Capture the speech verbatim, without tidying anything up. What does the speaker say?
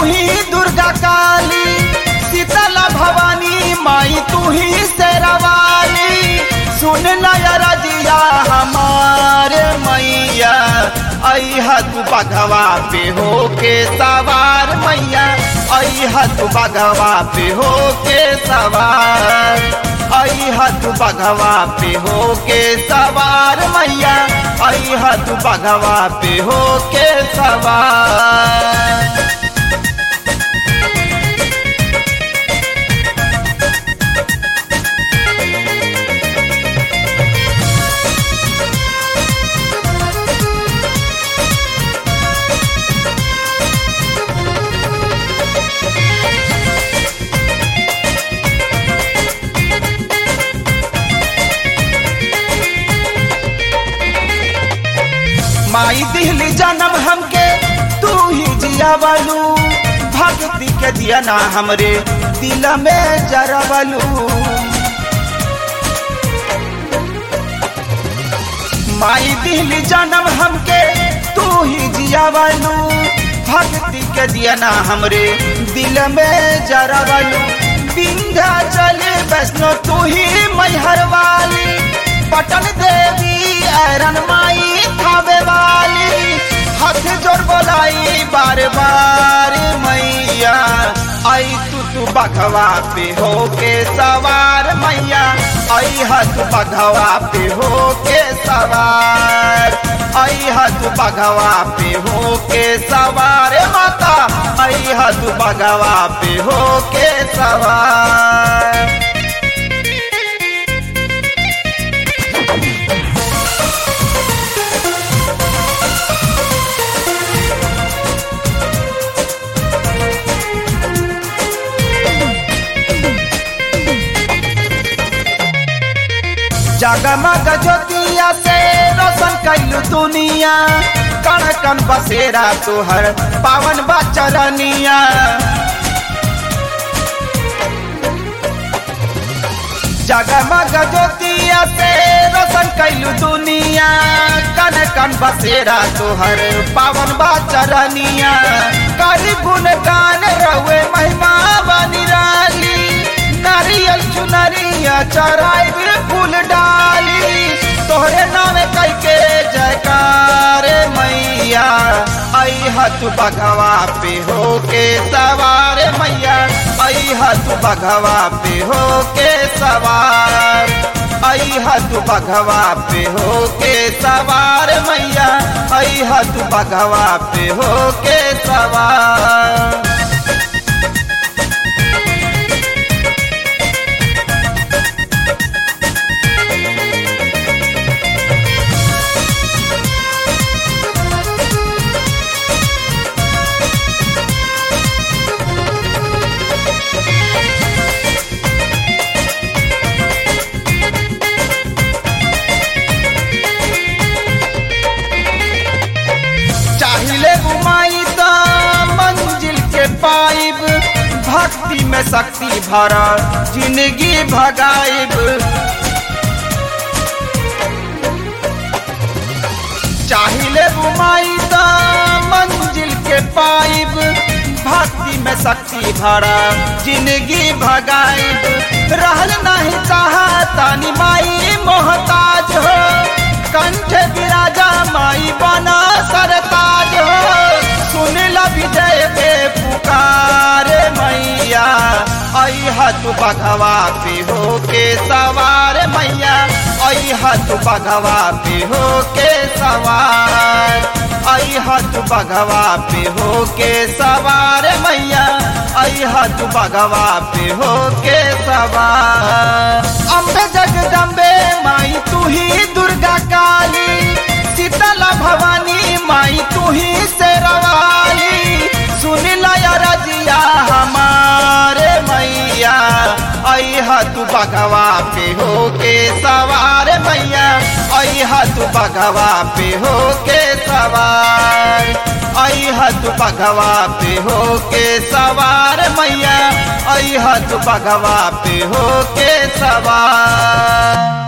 ही दुर्गा काली, शीतला भवानी माई तू ही शेरावाली। सुन नया रजिया हमारे मैया, अइहा तू बघवा पे हो के सवार मैया, अइहा तू बघवा पे हो के सवार, अइहा तू बघवा पे हो के सवार मैया, अइहा तू बघवा पे हो के सवार। माई दिहली जन्म हमके तू ही जियावलू, भक्ति के दिया ना हमरे दिल में जरवलू। माई दिहली जन्म हमके तू ही जियावलू, भक्ति के दिया ना हमरे दिल में जरवलू। विंध्याचल वैष्णो तू ही मैहर वाली, पटन देवी ऐरन माई थावे वाली। हाथ जोड़ बोलाई बार बार मैया, आई तू तू बघवा पे हो के सवार मैया, अइहा तू बघवा पे हो के सवार, अइहा तू बघवा पे हो के सवार माता, अइहा तू बघवा पे हो के सवार। जगमग ज्योतिया से रोशन कैलू दुनिया, कण कण बसेरा तुहर पावन बचरनिया। जगमग ज्योतिया से रोशन कैलू दुनिया, कण कण बसेरा तुहर पावन बचरनिया। करी गुणगान रहुए महिमा बनी राली, नारियल चुनरिया चराई फूल डाली, तोहरे नाम कह के जयकार मैया, अइहा तू बघवा पे हो के सवार मैया, अइहा तू बघवा पे हो के सवार, अइहा तू बघवा पे हो के सवार मैया, अइहा तू बघवा पे हो के सवार। पाइब भक्ति में शक्ति भरा जिंदगी भगाइब, चाहिले बुमाई ता मंजिल के पाइब, भक्ति में शक्ति भरा जिंदगी भगाइब। रहल नहीं चाहता नी माई मोहताज हो, कंठ विराजा माई बना सरताज हो। सुन ला विजय पे पुकार मैया, अइहा तू बघवा पे हो के सवार मैया, अइहा तू बघवा पे हो के सवार, अइहा तू बघवा पे हो के सवार मैया, अइहा तू बघवा पे हो के सवार। अम्बे जगदम्बे माई तू ही दुर्गा काली, शीतला भवानी माई तू ही शेरावाली। सुन लया रजिया हमारे मैया, अइहा तू बघवा पे हो के सवार मैया, अइहा तू बघवा पे हो के सवार, अइहा तू बघवा पे हो के सवार मैया, अइहा तू बघवा पे हो के सवार।